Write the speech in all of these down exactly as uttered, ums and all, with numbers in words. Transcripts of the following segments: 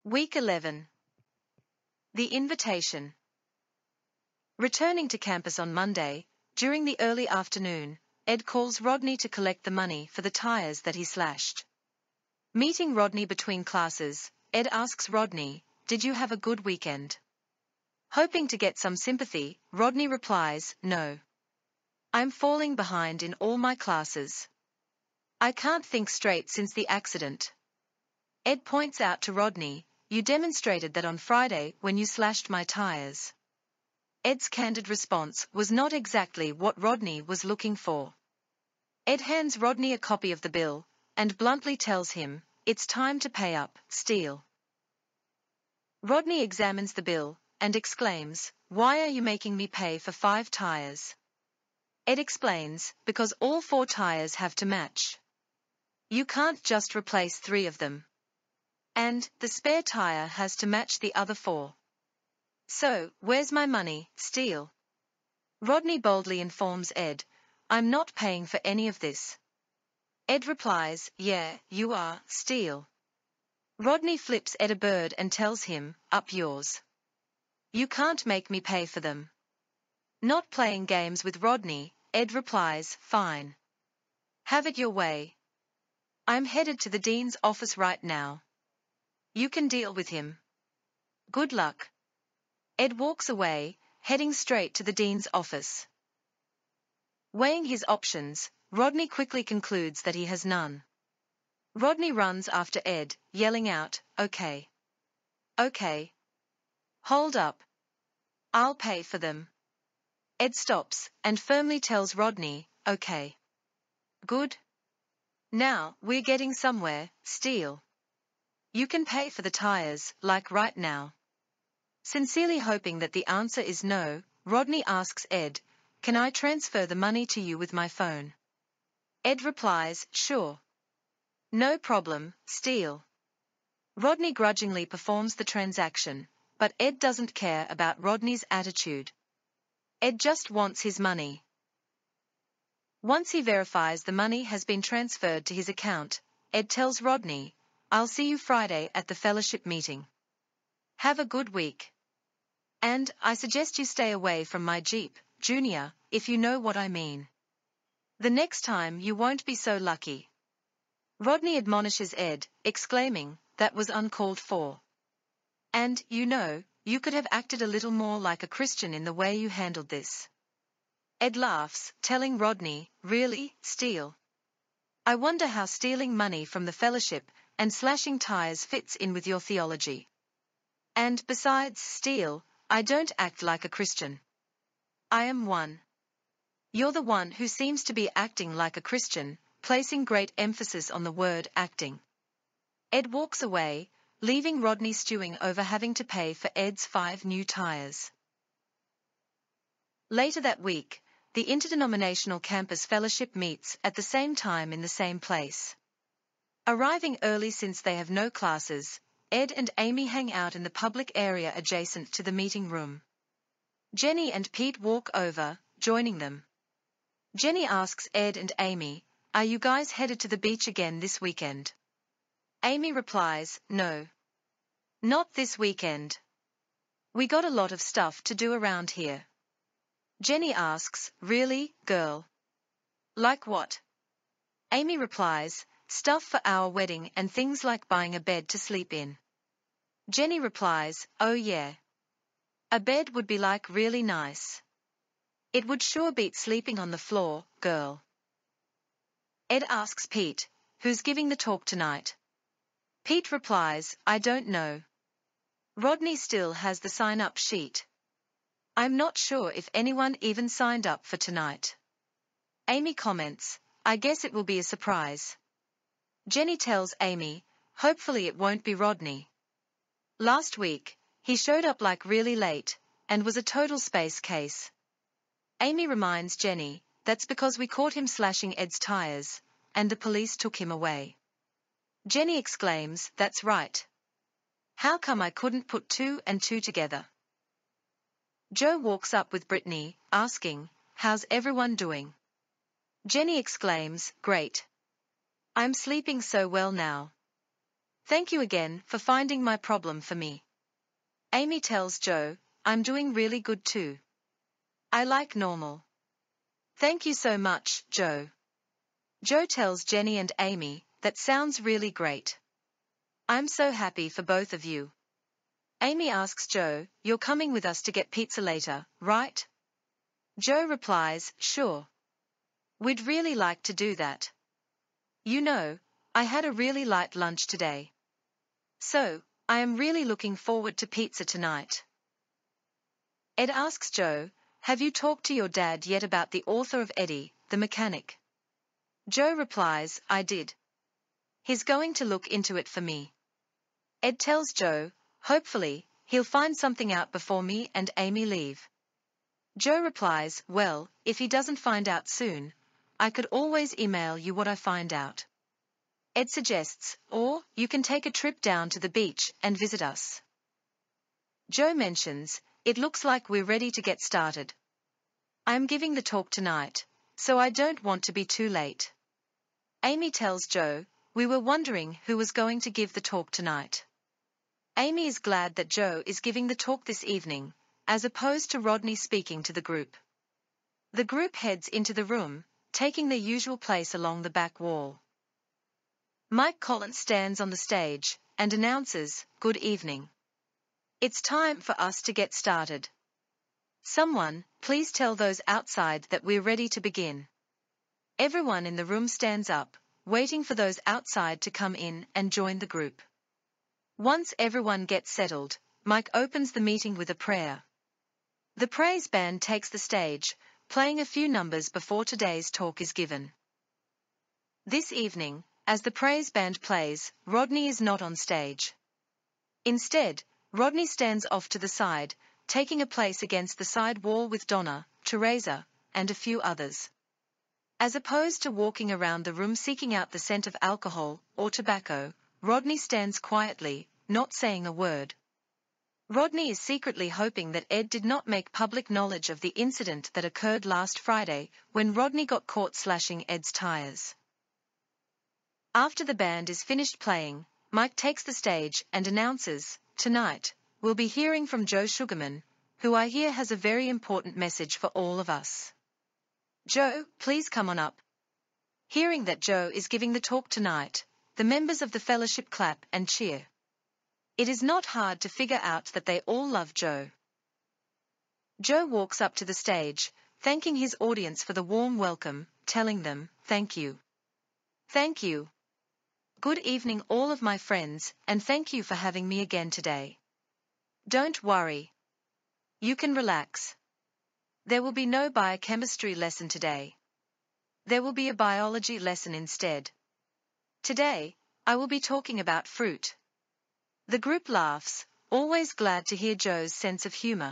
Week eleven. The Invitation. Returning to campus on Monday, during the early afternoon, Ed calls Rodney to collect the money for the tires that he slashed. Meeting Rodney between classes, Ed asks Rodney, "Did you have a good weekend?" Hoping to get some sympathy, Rodney replies, "No. I'm falling behind in all my classes. I can't think straight since the accident." Ed points out to Rodney, "You demonstrated that on Friday when you slashed my tires." Ed's candid response was not exactly what Rodney was looking for. Ed hands Rodney a copy of the bill, and bluntly tells him, "It's time to pay up, Steele." Rodney examines the bill, and exclaims, "Why are you making me pay for five tires?" Ed explains, "Because all four tires have to match. You can't just replace three of them. And the spare tire has to match the other four. So, where's my money, Steele?" Rodney boldly informs Ed, "I'm not paying for any of this." Ed replies, "Yeah, you are, Steele." Rodney flips Ed a bird and tells him, "Up yours. You can't make me pay for them." Not playing games with Rodney, Ed replies, "Fine. Have it your way. I'm headed to the dean's office right now. You can deal with him. Good luck." Ed walks away, heading straight to the dean's office. Weighing his options, Rodney quickly concludes that he has none. Rodney runs after Ed, yelling out, "Okay. Okay. Hold up. I'll pay for them." Ed stops, and firmly tells Rodney, "Okay. Good. Now, we're getting somewhere, Steele. You can pay for the tires, like right now." Sincerely hoping that the answer is no, Rodney asks Ed, "Can I transfer the money to you with my phone?" Ed replies, "Sure. No problem, Steele." Rodney grudgingly performs the transaction, but Ed doesn't care about Rodney's attitude. Ed just wants his money. Once he verifies the money has been transferred to his account, Ed tells Rodney, "I'll see you Friday at the fellowship meeting. Have a good week. And I suggest you stay away from my Jeep, Junior, if you know what I mean. The next time you won't be so lucky." Rodney admonishes Ed, exclaiming, "That was uncalled for. And, you know, you could have acted a little more like a Christian in the way you handled this." Ed laughs, telling Rodney, "Really, Steele? I wonder how stealing money from the fellowship and slashing tires fits in with your theology. And besides, Steele, I don't act like a Christian. I am one. You're the one who seems to be acting like a Christian, placing great emphasis on the word acting." Ed walks away, leaving Rodney stewing over having to pay for Ed's five new tires. Later that week, the Interdenominational Campus Fellowship meets at the same time in the same place. Arriving early since they have no classes, Ed and Amy hang out in the public area adjacent to the meeting room. Jenny and Pete walk over, joining them. Jenny asks Ed and Amy, "Are you guys headed to the beach again this weekend?" Amy replies, "No. Not this weekend. We got a lot of stuff to do around here." Jenny asks, "Really, girl? Like what?" Amy replies, "Stuff for our wedding and things like buying a bed to sleep in." Jenny replies, "Oh yeah. A bed would be like really nice. It would sure beat sleeping on the floor, girl." Ed asks Pete, "Who's giving the talk tonight?" Pete replies, "I don't know. Rodney still has the sign-up sheet. I'm not sure if anyone even signed up for tonight." Amy comments, "I guess it will be a surprise." Jenny tells Amy, "Hopefully it won't be Rodney. Last week, he showed up like really late, and was a total space case." Amy reminds Jenny, "That's because we caught him slashing Ed's tires, and the police took him away." Jenny exclaims, "That's right. How come I couldn't put two and two together?" Joe walks up with Brittany, asking, "How's everyone doing?" Jenny exclaims, "Great. I'm sleeping so well now. Thank you again for finding my problem for me. Amy tells Joe, I'm doing really good too. I like normal. Thank you so much, Joe. Joe tells Jenny and Amy, that sounds really great. I'm so happy for both of you. Amy asks Joe, you're coming with us to get pizza later, right? Joe replies, sure. We'd really like to do that. You know, I had a really light lunch today. So, I am really looking forward to pizza tonight. Ed asks Joe, have you talked to your dad yet about the author of Eddie, the Mechanic? Joe replies, I did. He's going to look into it for me. Ed tells Joe, hopefully, he'll find something out before me and Amy leave. Joe replies, well, if he doesn't find out soon, I could always email you what I find out. Ed suggests, or you can take a trip down to the beach and visit us. Joe mentions, it looks like we're ready to get started. I'm giving the talk tonight, so I don't want to be too late. Amy tells Joe, we were wondering who was going to give the talk tonight. Amy is glad that Joe is giving the talk this evening, as opposed to Rodney speaking to the group. The group heads into the room, taking their usual place along the back wall. Mike Collins stands on the stage and announces, good evening. It's time for us to get started. Someone, please tell those outside that we're ready to begin. Everyone in the room stands up, waiting for those outside to come in and join the group. Once everyone gets settled, Mike opens the meeting with a prayer. The praise band takes the stage, playing a few numbers before today's talk is given. This evening, as the praise band plays, Rodney is not on stage. Instead, Rodney stands off to the side, taking a place against the side wall with Donna, Teresa, and a few others. As opposed to walking around the room seeking out the scent of alcohol or tobacco, Rodney stands quietly, not saying a word. Rodney is secretly hoping that Ed did not make public knowledge of the incident that occurred last Friday, when Rodney got caught slashing Ed's tires. After the band is finished playing, Mike takes the stage and announces, tonight, we'll be hearing from Joe Sugarman, who I hear has a very important message for all of us. Joe, please come on up. Hearing that Joe is giving the talk tonight, the members of the fellowship clap and cheer. It is not hard to figure out that they all love Joe. Joe walks up to the stage, thanking his audience for the warm welcome, telling them, thank you. Thank you. Good evening all of my friends, and thank you for having me again today. Don't worry. You can relax. There will be no biochemistry lesson today. There will be a biology lesson instead. Today, I will be talking about fruit. The group laughs, always glad to hear Joe's sense of humor.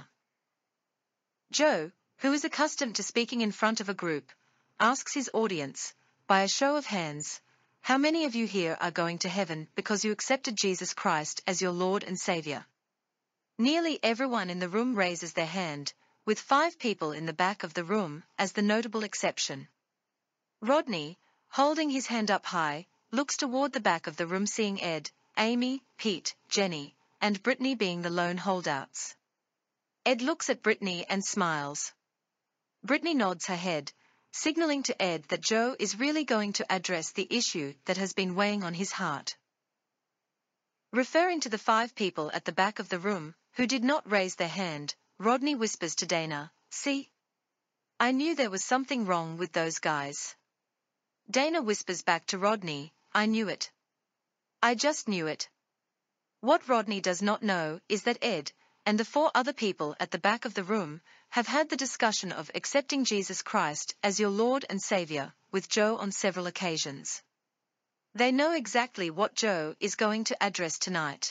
Joe, who is accustomed to speaking in front of a group, asks his audience, by a show of hands, how many of you here are going to heaven because you accepted Jesus Christ as your Lord and Savior? Nearly everyone in the room raises their hand, with five people in the back of the room as the notable exception. Rodney, holding his hand up high, looks toward the back of the room seeing Ed, Amy, Pete, Jenny, and Brittany being the lone holdouts. Ed looks at Brittany and smiles. Brittany nods her head, signaling to Ed that Joe is really going to address the issue that has been weighing on his heart. Referring to the five people at the back of the room, who did not raise their hand, Rodney whispers to Dana, see? I knew there was something wrong with those guys. Dana whispers back to Rodney, I knew it. I just knew it. What Rodney does not know is that Ed, and the four other people at the back of the room, have had the discussion of accepting Jesus Christ as your Lord and Savior, with Joe on several occasions. They know exactly what Joe is going to address tonight.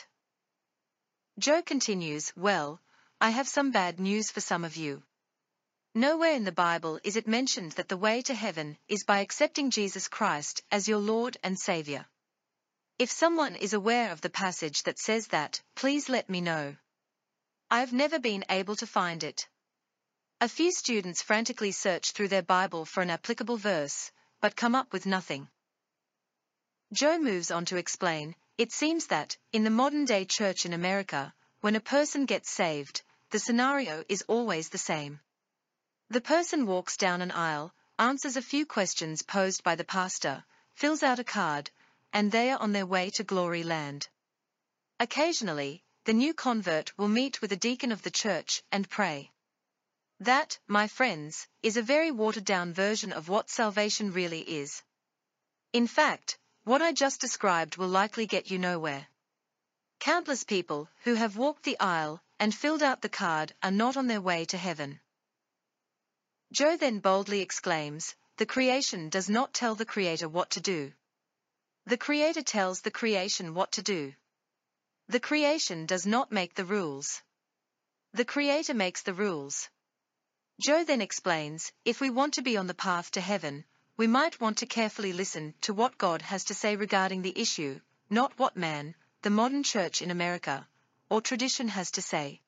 Joe continues, well, I have some bad news for some of you. Nowhere in the Bible is it mentioned that the way to heaven is by accepting Jesus Christ as your Lord and Savior. If someone is aware of the passage that says that, please let me know. I've never been able to find it. A few students frantically search through their Bible for an applicable verse, but come up with nothing. Joe moves on to explain, It seems that, in the modern-day church in America, when a person gets saved, the scenario is always the same. The person walks down an aisle, answers a few questions posed by the pastor, fills out a card, and they are on their way to glory land. Occasionally, the new convert will meet with a deacon of the church and pray. That, my friends, is a very watered-down version of what salvation really is. In fact, what I just described will likely get you nowhere. Countless people who have walked the aisle and filled out the card are not on their way to heaven. Joe then boldly exclaims, "The creation does not tell the Creator what to do. The Creator tells the creation what to do. The creation does not make the rules. The Creator makes the rules." Joe then explains, if we want to be on the path to heaven, we might want to carefully listen to what God has to say regarding the issue, not what man, the modern church in America, or tradition has to say.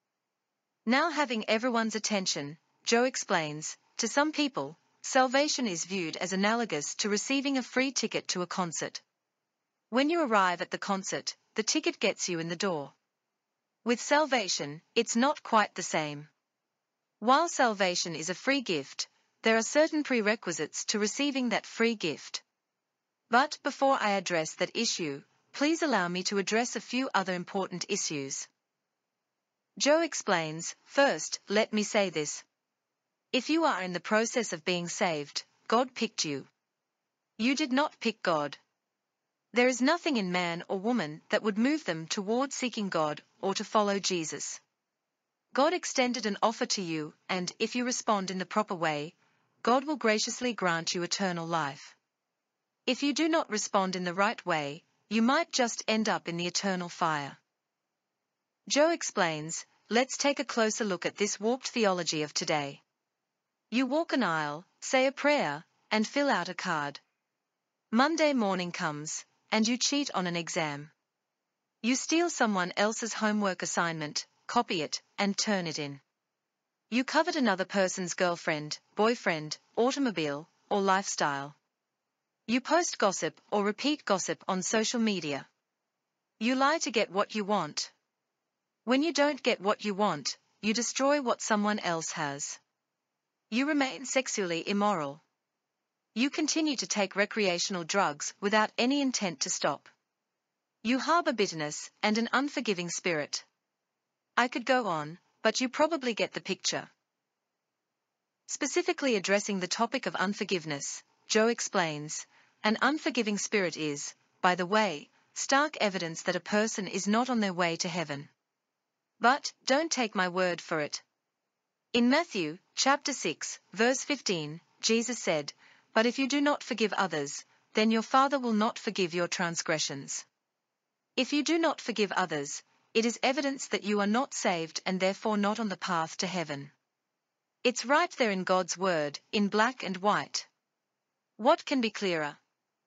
Now having everyone's attention, Joe explains, to some people, salvation is viewed as analogous to receiving a free ticket to a concert. When you arrive at the concert, the ticket gets you in the door. With salvation, it's not quite the same. While salvation is a free gift, there are certain prerequisites to receiving that free gift. But before I address that issue, please allow me to address a few other important issues. Joe explains, first, let me say this. If you are in the process of being saved, God picked you. You did not pick God. There is nothing in man or woman that would move them toward seeking God or to follow Jesus. God extended an offer to you, and if you respond in the proper way, God will graciously grant you eternal life. If you do not respond in the right way, you might just end up in the eternal fire. Joe explains, let's take a closer look at this warped theology of today. You walk an aisle, say a prayer, and fill out a card. Monday morning comes, and you cheat on an exam. You steal someone else's homework assignment, copy it, and turn it in. You covet another person's girlfriend, boyfriend, automobile, or lifestyle. You post gossip or repeat gossip on social media. You lie to get what you want. When you don't get what you want, you destroy what someone else has. You remain sexually immoral. You continue to take recreational drugs without any intent to stop. You harbor bitterness and an unforgiving spirit. I could go on, but you probably get the picture. Specifically addressing the topic of unforgiveness, Joe explains, an unforgiving spirit is, by the way, stark evidence that a person is not on their way to heaven. But, don't take my word for it. In Matthew, chapter six, verse fifteen, Jesus said, "But if you do not forgive others, then your Father will not forgive your transgressions." If you do not forgive others, it is evidence that you are not saved and therefore not on the path to heaven. It's right there in God's word, in black and white. What can be clearer?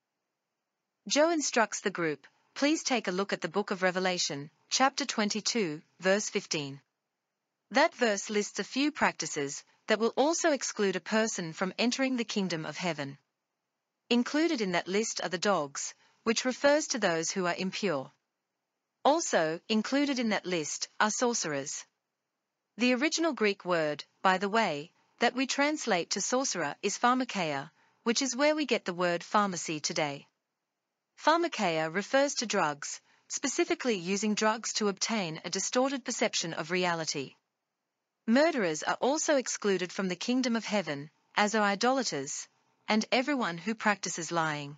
Joe instructs the group, please take a look at the book of Revelation, chapter twenty-two, verse fifteen. That verse lists a few practices that will also exclude a person from entering the kingdom of heaven. Included in that list are the dogs, which refers to those who are impure. Also, included in that list are sorcerers. The original Greek word, by the way, that we translate to sorcerer is pharmakeia, which is where we get the word pharmacy today. Pharmakeia refers to drugs, specifically using drugs to obtain a distorted perception of reality. Murderers are also excluded from the kingdom of heaven, as are idolaters, and everyone who practices lying.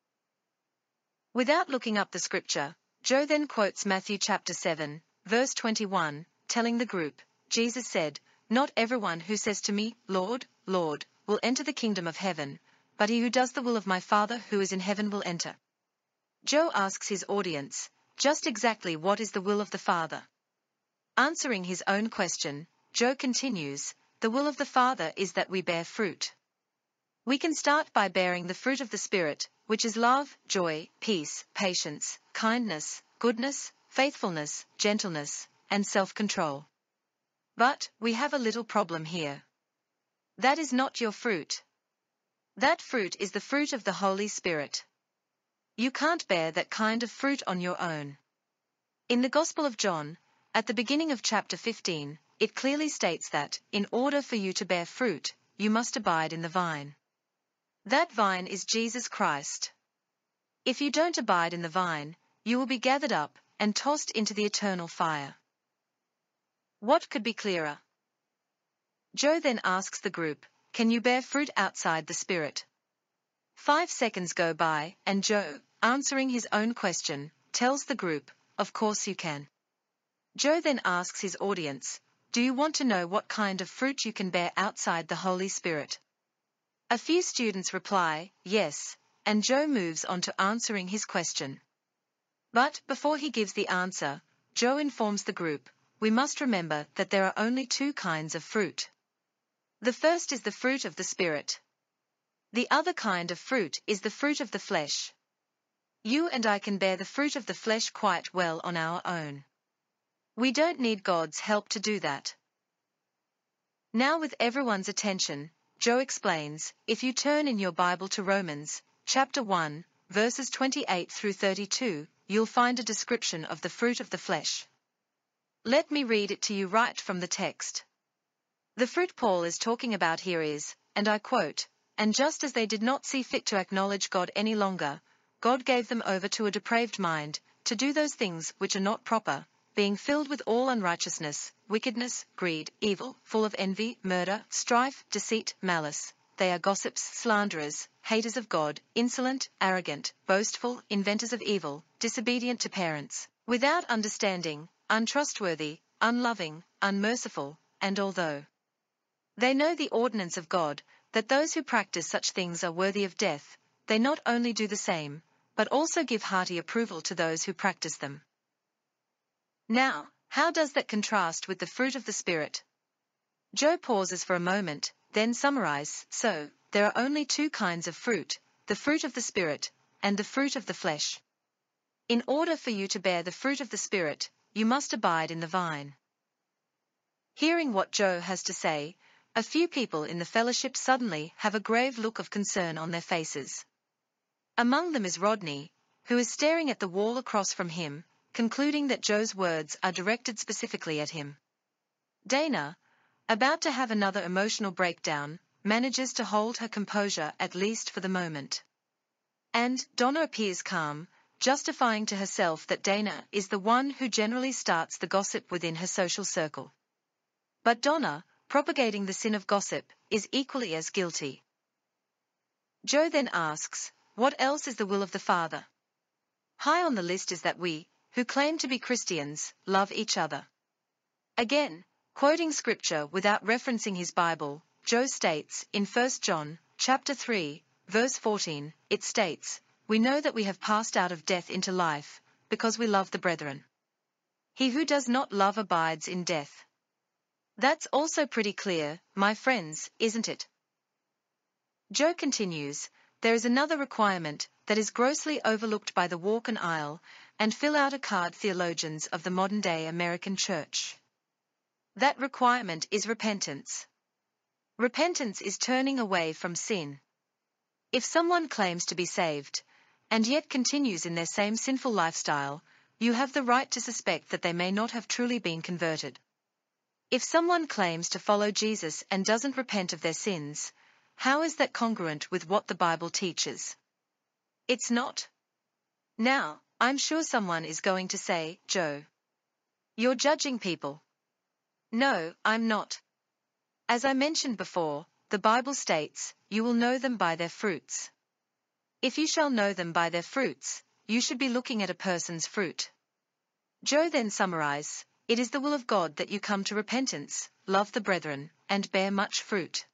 Without looking up the scripture, Joe then quotes Matthew chapter seven, verse twenty-one, telling the group, Jesus said, "Not everyone who says to me, 'Lord, Lord,' will enter the kingdom of heaven, but he who does the will of my Father who is in heaven will enter." Joe asks his audience, just exactly what is the will of the Father? Answering his own question, Joe continues, the will of the Father is that we bear fruit. We can start by bearing the fruit of the Spirit, which is love, joy, peace, patience, kindness, goodness, faithfulness, gentleness, and self-control. But, we have a little problem here. That is not your fruit. That fruit is the fruit of the Holy Spirit. You can't bear that kind of fruit on your own. In the Gospel of John, at the beginning of chapter fifteen, it clearly states that, in order for you to bear fruit, you must abide in the vine. That vine is Jesus Christ. If you don't abide in the vine, you will be gathered up and tossed into the eternal fire. What could be clearer? Joe then asks the group, can you bear fruit outside the Spirit? Five seconds go by, and Joe, answering his own question, tells the group, of course you can. Joe then asks his audience, do you want to know what kind of fruit you can bear outside the Holy Spirit? A few students reply, yes, and Joe moves on to answering his question. But before he gives the answer, Joe informs the group, we must remember that there are only two kinds of fruit. The first is the fruit of the Spirit. The other kind of fruit is the fruit of the flesh. You and I can bear the fruit of the flesh quite well on our own. We don't need God's help to do that. Now, with everyone's attention, Joe explains, if you turn in your Bible to Romans, chapter one, verses twenty-eight through thirty-two, you'll find a description of the fruit of the flesh. Let me read it to you right from the text. The fruit Paul is talking about here is, and I quote, and just as they did not see fit to acknowledge God any longer, God gave them over to a depraved mind, to do those things which are not proper, being filled with all unrighteousness, wickedness, greed, evil, full of envy, murder, strife, deceit, malice. They are gossips, slanderers, haters of God, insolent, arrogant, boastful, inventors of evil, disobedient to parents, without understanding, untrustworthy, unloving, unmerciful, and although they know the ordinance of God, that those who practice such things are worthy of death, they not only do the same, but also give hearty approval to those who practice them. Now, how does that contrast with the fruit of the Spirit? Joe pauses for a moment, then summarizes, so, there are only two kinds of fruit, the fruit of the Spirit, and the fruit of the flesh. In order for you to bear the fruit of the Spirit, you must abide in the vine. Hearing what Joe has to say, a few people in the fellowship suddenly have a grave look of concern on their faces. Among them is Rodney, who is staring at the wall across from him, concluding that Joe's words are directed specifically at him. Dana, about to have another emotional breakdown, manages to hold her composure at least for the moment. And Donna appears calm, justifying to herself that Dana is the one who generally starts the gossip within her social circle. But Donna, propagating the sin of gossip, is equally as guilty. Joe then asks, what else is the will of the Father? High on the list is that we, who claim to be Christians, love each other. Again, quoting scripture without referencing his Bible, Joe states, in First John, chapter three, verse fourteen, it states, we know that we have passed out of death into life, because we love the brethren. He who does not love abides in death. That's also pretty clear, my friends, isn't it? Joe continues, there is another requirement that is grossly overlooked by the walk and aisle and fill out a card theologians of the modern-day American church. That requirement is repentance. Repentance is turning away from sin. If someone claims to be saved, and yet continues in their same sinful lifestyle, you have the right to suspect that they may not have truly been converted. If someone claims to follow Jesus and doesn't repent of their sins, how is that congruent with what the Bible teaches? It's not. Now, I'm sure someone is going to say, Joe, you're judging people. No, I'm not. As I mentioned before, the Bible states, you will know them by their fruits. If you shall know them by their fruits, you should be looking at a person's fruit. Joe then summarizes, it is the will of God that you come to repentance, love the brethren, and bear much fruit.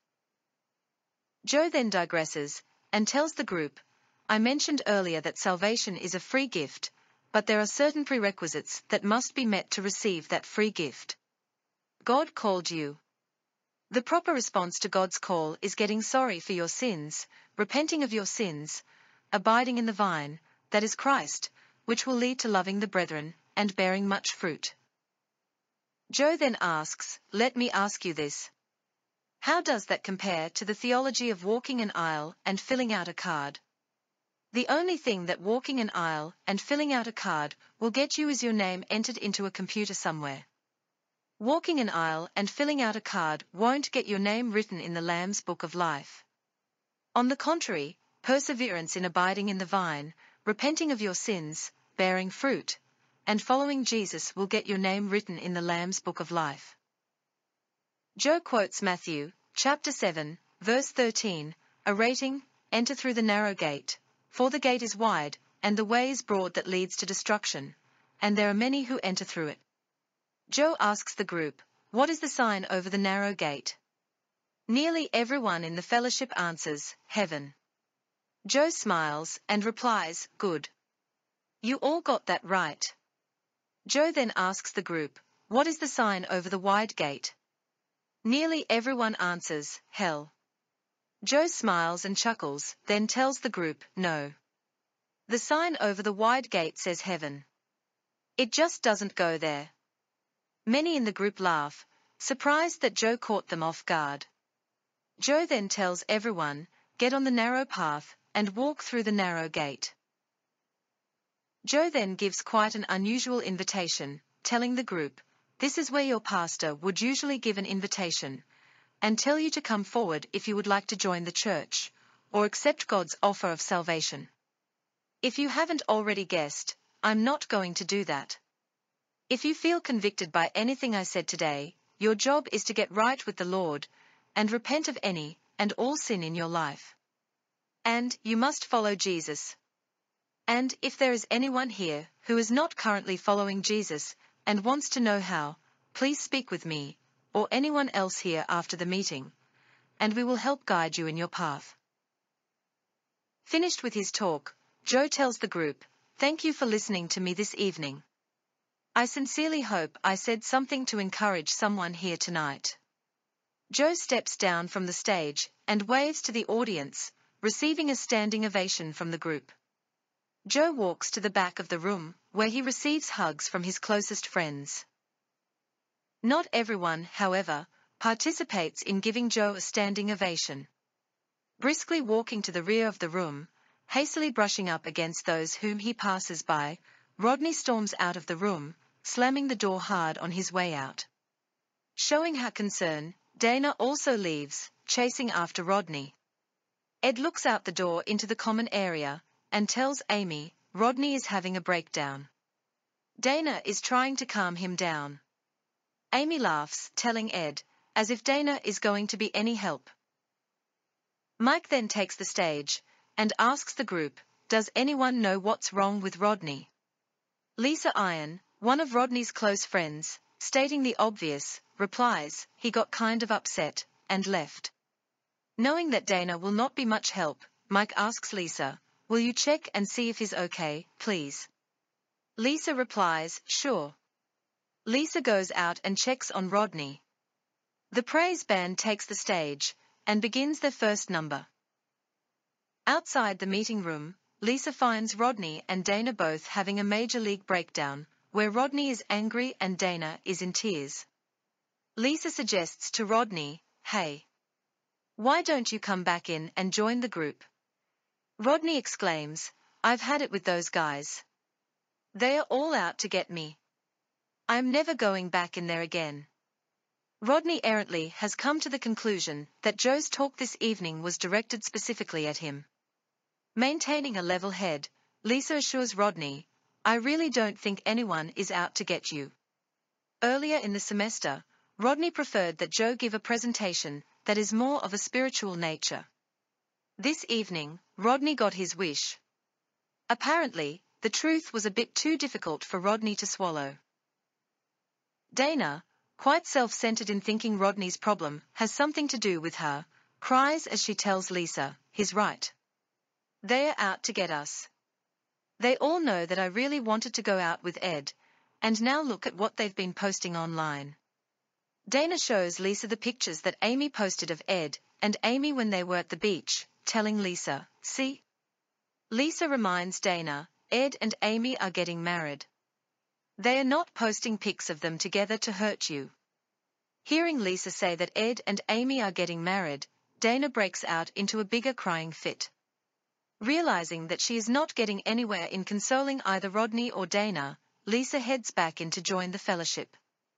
Joe then digresses, and tells the group, I mentioned earlier that salvation is a free gift, but there are certain prerequisites that must be met to receive that free gift. God called you. The proper response to God's call is getting sorry for your sins, repenting of your sins, abiding in the vine, that is Christ, which will lead to loving the brethren, and bearing much fruit. Joe then asks, let me ask you this. How does that compare to the theology of walking an aisle and filling out a card? The only thing that walking an aisle and filling out a card will get you is your name entered into a computer somewhere. Walking an aisle and filling out a card won't get your name written in the Lamb's Book of Life. On the contrary, perseverance in abiding in the vine, repenting of your sins, bearing fruit, and following Jesus will get your name written in the Lamb's Book of Life. Joe quotes Matthew, chapter seven, verse thirteen, a rating, enter through the narrow gate, for the gate is wide, and the way is broad that leads to destruction, and there are many who enter through it. Joe asks the group, what is the sign over the narrow gate? Nearly everyone in the fellowship answers, heaven. Joe smiles and replies, good. You all got that right. Joe then asks the group, what is the sign over the wide gate? Nearly everyone answers, hell. Joe smiles and chuckles, then tells the group, no. The sign over the wide gate says heaven. It just doesn't go there. Many in the group laugh, surprised that Joe caught them off guard. Joe then tells everyone, get on the narrow path and walk through the narrow gate. Joe then gives quite an unusual invitation, telling the group, this is where your pastor would usually give an invitation, and tell you to come forward if you would like to join the church, or accept God's offer of salvation. If you haven't already guessed, I'm not going to do that. If you feel convicted by anything I said today, your job is to get right with the Lord, and repent of any and all sin in your life. And you must follow Jesus. And if there is anyone here who is not currently following Jesus and wants to know how, please speak with me, or anyone else here after the meeting, and we will help guide you in your path. Finished with his talk, Joe tells the group, thank you for listening to me this evening. I sincerely hope I said something to encourage someone here tonight. Joe steps down from the stage and waves to the audience, receiving a standing ovation from the group. Joe walks to the back of the room, where he receives hugs from his closest friends. Not everyone, however, participates in giving Joe a standing ovation. Briskly walking to the rear of the room, hastily brushing up against those whom he passes by, Rodney storms out of the room, slamming the door hard on his way out. Showing her concern, Dana also leaves, chasing after Rodney. Ed looks out the door into the common area, and tells Amy, Rodney is having a breakdown. Dana is trying to calm him down. Amy laughs, telling Ed, as if Dana is going to be any help. Mike then takes the stage, and asks the group, does anyone know what's wrong with Rodney? Lisa Iron, one of Rodney's close friends, stating the obvious, replies, he got kind of upset, and left. Knowing that Dana will not be much help, Mike asks Lisa, will you check and see if he's okay, please? Lisa replies, sure. Lisa goes out and checks on Rodney. The praise band takes the stage, and begins their first number. Outside the meeting room, Lisa finds Rodney and Dana both having a major league breakdown, where Rodney is angry and Dana is in tears. Lisa suggests to Rodney, hey, why don't you come back in and join the group? Rodney exclaims, I've had it with those guys. They are all out to get me. I'm never going back in there again. Rodney errantly has come to the conclusion that Joe's talk this evening was directed specifically at him. Maintaining a level head, Lisa assures Rodney, I really don't think anyone is out to get you. Earlier in the semester, Rodney preferred that Joe give a presentation that is more of a spiritual nature. This evening, Rodney got his wish. Apparently, the truth was a bit too difficult for Rodney to swallow. Dana, quite self-centered in thinking Rodney's problem has something to do with her, cries as she tells Lisa, he's right. They are out to get us. They all know that I really wanted to go out with Ed, and now look at what they've been posting online. Dana shows Lisa the pictures that Amy posted of Ed and Amy when they were at the beach, telling Lisa, see? Lisa reminds Dana, Ed and Amy are getting married. They are not posting pics of them together to hurt you. Hearing Lisa say that Ed and Amy are getting married, Dana breaks out into a bigger crying fit. Realizing that she is not getting anywhere in consoling either Rodney or Dana, Lisa heads back in to join the fellowship.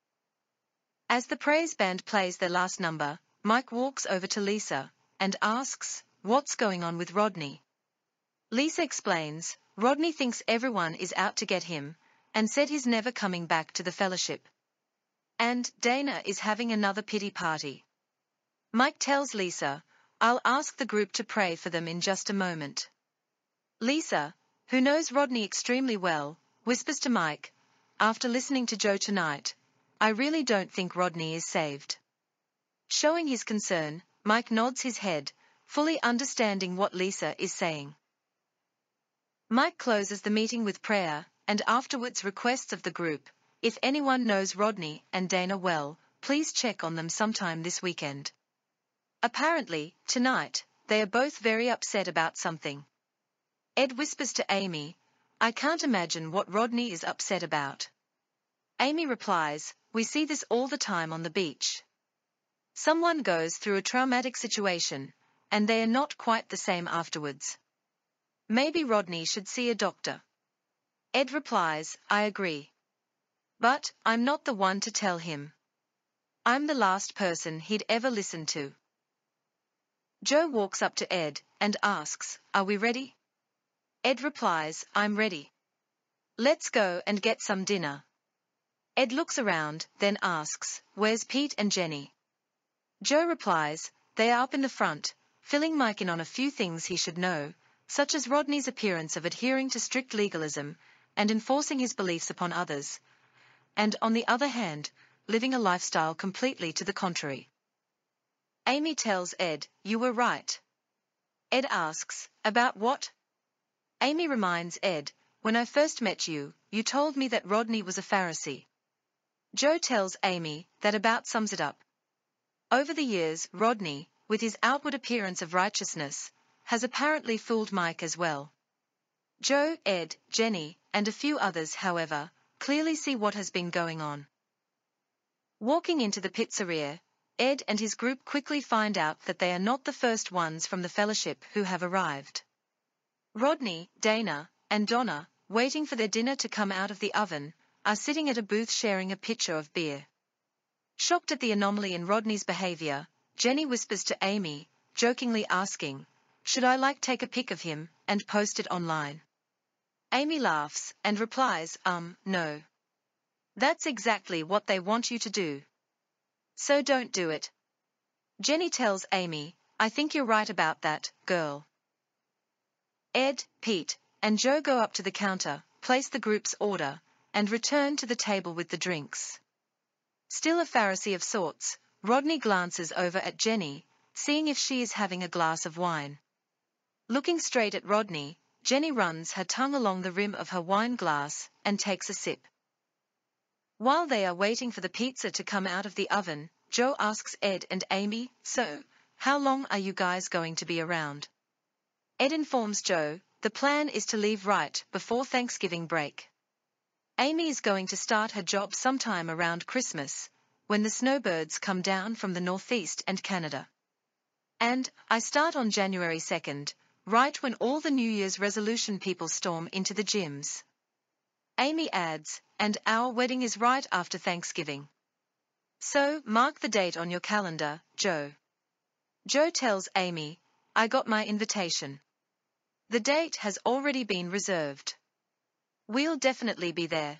As the praise band plays their last number, Mike walks over to Lisa and asks, "What's going on with Rodney?" Lisa explains, Rodney thinks everyone is out to get him, and said he's never coming back to the fellowship. And Dana is having another pity party. Mike tells Lisa, "I'll ask the group to pray for them in just a moment." Lisa, who knows Rodney extremely well, whispers to Mike, "After listening to Joe tonight, I really don't think Rodney is saved." Showing his concern, Mike nods his head, fully understanding what Lisa is saying. Mike closes the meeting with prayer, and afterwards requests of the group, if anyone knows Rodney and Dana well, please check on them sometime this weekend. Apparently, tonight, they are both very upset about something. Ed whispers to Amy, "I can't imagine what Rodney is upset about." Amy replies, "We see this all the time on the beach. Someone goes through a traumatic situation, and they are not quite the same afterwards. Maybe Rodney should see a doctor." Ed replies, "I agree. But I'm not the one to tell him. I'm the last person he'd ever listen to." Joe walks up to Ed and asks, "Are we ready?" Ed replies, "I'm ready. Let's go and get some dinner." Ed looks around, then asks, "Where's Pete and Jenny?" Joe replies, "They are up in the front, filling Mike in on a few things he should know, such as Rodney's appearance of adhering to strict legalism and enforcing his beliefs upon others, and on the other hand, living a lifestyle completely to the contrary." Amy tells Ed, "You were right." Ed asks, "About what?" Amy reminds Ed, "When I first met you, you told me that Rodney was a Pharisee." Joe tells Amy that about sums it up. Over the years, Rodney, with his outward appearance of righteousness, has apparently fooled Mike as well. Joe, Ed, Jenny, and a few others, however, clearly see what has been going on. Walking into the pizzeria, Ed and his group quickly find out that they are not the first ones from the fellowship who have arrived. Rodney, Dana, and Donna, waiting for their dinner to come out of the oven, are sitting at a booth sharing a pitcher of beer. Shocked at the anomaly in Rodney's behavior, Jenny whispers to Amy, jokingly asking, "Should I like take a pic of him and post it online?" Amy laughs and replies, um, no. That's exactly what they want you to do. So don't do it. Jenny tells Amy, "I think you're right about that, girl." Ed, Pete, and Joe go up to the counter, place the group's order, and return to the table with the drinks. Still a Pharisee of sorts, Rodney glances over at Jenny, seeing if she is having a glass of wine. Looking straight at Rodney, Jenny runs her tongue along the rim of her wine glass and takes a sip. While they are waiting for the pizza to come out of the oven, Joe asks Ed and Amy, "So, how long are you guys going to be around?" Ed informs Joe, the plan is to leave right before Thanksgiving break. Amy is going to start her job sometime around Christmas, when the snowbirds come down from the Northeast and Canada. And I start on January second, right when all the New Year's resolution people storm into the gyms. Amy adds, "And our wedding is right after Thanksgiving. So, mark the date on your calendar, Joe." Joe tells Amy, "I got my invitation. The date has already been reserved. We'll definitely be there."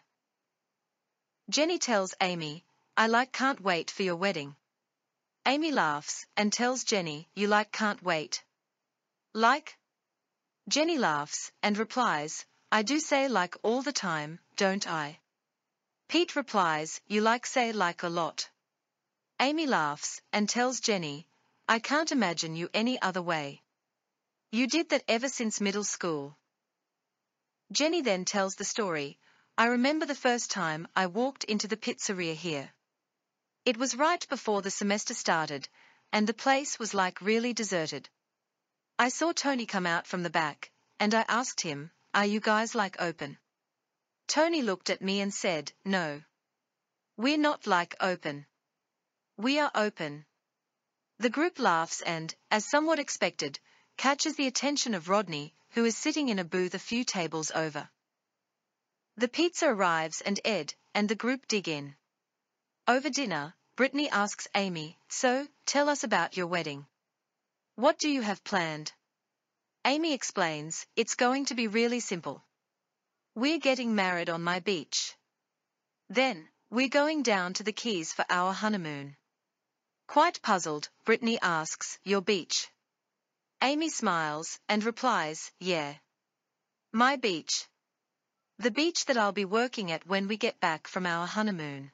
Jenny tells Amy, "I like can't wait for your wedding." Amy laughs and tells Jenny, "You like can't wait." Like? Jenny laughs and replies, "I do say like all the time, don't I?" Pete replies, "You like say like a lot." Amy laughs and tells Jenny, "I can't imagine you any other way. You did that ever since middle school." Jenny then tells the story, "I remember the first time I walked into the pizzeria here. It was right before the semester started, and the place was like really deserted. I saw Tony come out from the back, and I asked him, 'Are you guys like open?' Tony looked at me and said, 'No. We're not like open. We are open.'" The group laughs and, as somewhat expected, catches the attention of Rodney, who is sitting in a booth a few tables over. The pizza arrives and Ed and the group dig in. Over dinner, Brittany asks Amy, "So, tell us about your wedding. What do you have planned?" Amy explains, "It's going to be really simple. We're getting married on my beach. Then, we're going down to the Keys for our honeymoon." Quite puzzled, Brittany asks, "Your beach?" Amy smiles and replies, "Yeah. My beach. The beach that I'll be working at when we get back from our honeymoon."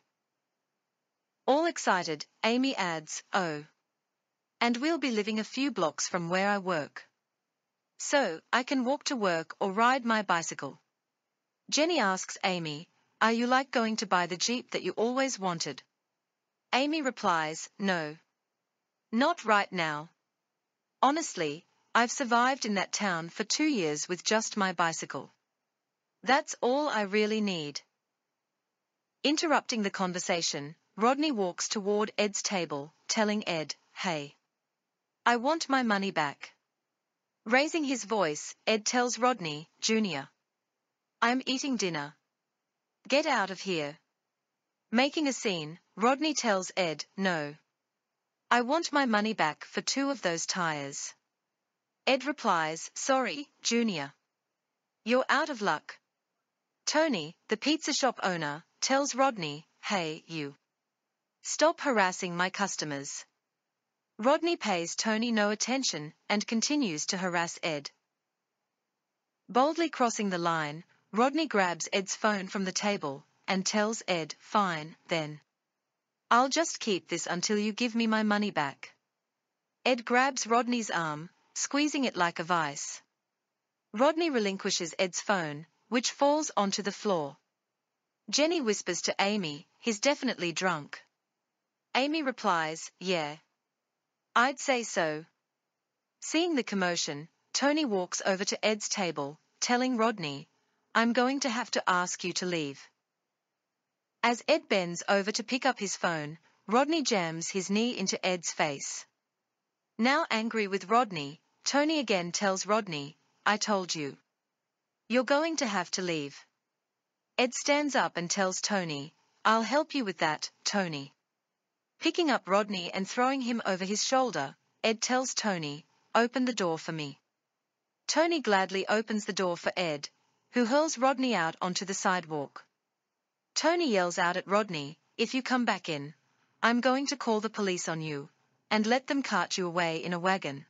All excited, Amy adds, "Oh. And we'll be living a few blocks from where I work. So, I can walk to work or ride my bicycle." Jenny asks Amy, "Are you like going to buy the Jeep that you always wanted?" Amy replies, "No. Not right now. Honestly, I've survived in that town for two years with just my bicycle. That's all I really need." Interrupting the conversation, Rodney walks toward Ed's table, telling Ed, "Hey. I want my money back." Raising his voice, Ed tells Rodney, "Junior. I'm eating dinner. Get out of here." Making a scene, Rodney tells Ed, "No. I want my money back for two of those tires." Ed replies, "Sorry, Junior. You're out of luck." Tony, the pizza shop owner, tells Rodney, "Hey, you. Stop harassing my customers." Rodney pays Tony no attention and continues to harass Ed. Boldly crossing the line, Rodney grabs Ed's phone from the table and tells Ed, "Fine, then. I'll just keep this until you give me my money back." Ed grabs Rodney's arm, squeezing it like a vice. Rodney relinquishes Ed's phone, which falls onto the floor. Jenny whispers to Amy, "He's definitely drunk." Amy replies, "Yeah. I'd say so." Seeing the commotion, Tony walks over to Ed's table, telling Rodney, "I'm going to have to ask you to leave." As Ed bends over to pick up his phone, Rodney jams his knee into Ed's face. Now angry with Rodney, Tony again tells Rodney, "I told you. You're going to have to leave." Ed stands up and tells Tony, "I'll help you with that, Tony." Picking up Rodney and throwing him over his shoulder, Ed tells Tony, "Open the door for me." Tony gladly opens the door for Ed, who hurls Rodney out onto the sidewalk. Tony yells out at Rodney, "If you come back in, I'm going to call the police on you, and let them cart you away in a wagon."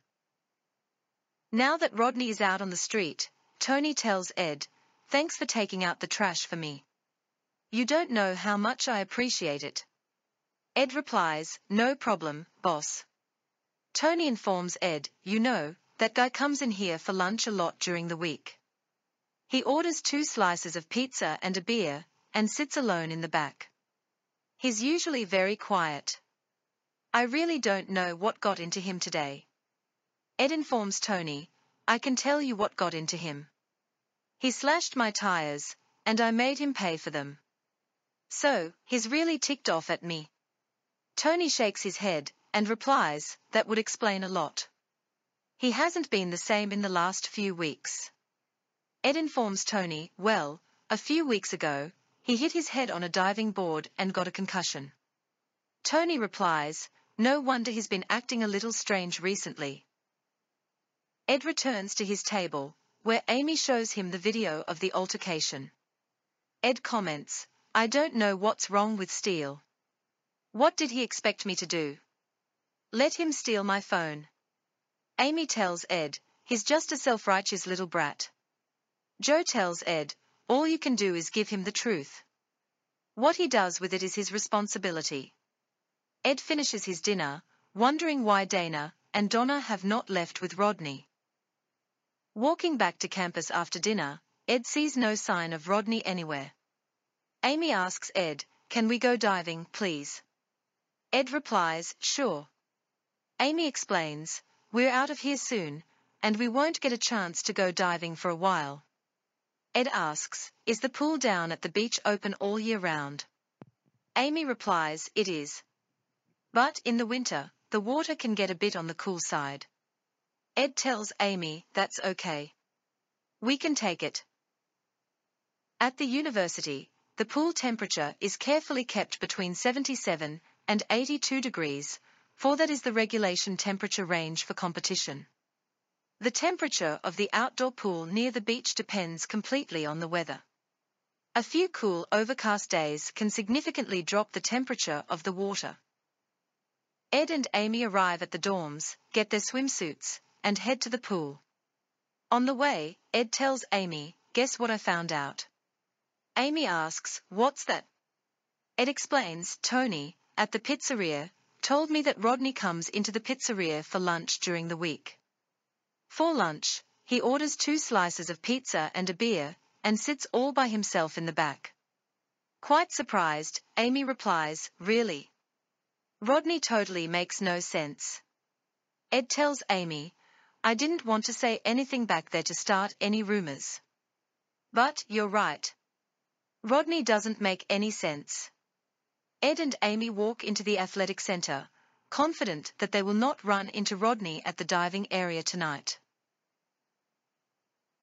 Now that Rodney is out on the street, Tony tells Ed, "Thanks for taking out the trash for me. You don't know how much I appreciate it." Ed replies, "No problem, boss." Tony informs Ed, "You know, that guy comes in here for lunch a lot during the week. He orders two slices of pizza and a beer, and sits alone in the back. He's usually very quiet. I really don't know what got into him today." Ed informs Tony, "I can tell you what got into him. He slashed my tires, and I made him pay for them. So, he's really ticked off at me." Tony shakes his head, and replies, "That would explain a lot. He hasn't been the same in the last few weeks." Ed informs Tony, "Well, a few weeks ago, he hit his head on a diving board and got a concussion." Tony replies, "No wonder he's been acting a little strange recently." Ed returns to his table, where Amy shows him the video of the altercation. Ed comments, "I don't know what's wrong with Steele. What did he expect me to do? Let him steal my phone?" Amy tells Ed, "He's just a self-righteous little brat." Joe tells Ed, "All you can do is give him the truth. What he does with it is his responsibility." Ed finishes his dinner, wondering why Dana and Donna have not left with Rodney. Walking back to campus after dinner, Ed sees no sign of Rodney anywhere. Amy asks Ed, "Can we go diving, please?" Ed replies, "Sure." Amy explains, "We're out of here soon, and we won't get a chance to go diving for a while." Ed asks, "Is the pool down at the beach open all year round?" Amy replies, "It is. But in the winter, the water can get a bit on the cool side." Ed tells Amy, "That's okay. We can take it. At the university, the pool temperature is carefully kept between seventy-seven and eighty-two degrees, for that is the regulation temperature range for competition. The temperature of the outdoor pool near the beach depends completely on the weather. A few cool, overcast days can significantly drop the temperature of the water. Ed and Amy arrive at the dorms, get their swimsuits, and head to the pool. On the way, Ed tells Amy, "Guess what I found out?" Amy asks, "What's that?" Ed explains, "Tony, at the pizzeria, told me that Rodney comes into the pizzeria for lunch during the week. For lunch, he orders two slices of pizza and a beer, and sits all by himself in the back." Quite surprised, Amy replies, "Really? Rodney totally makes no sense." Ed tells Amy, "I didn't want to say anything back there to start any rumors. But you're right. Rodney doesn't make any sense." Ed and Amy walk into the athletic center, confident that they will not run into Rodney at the diving area tonight.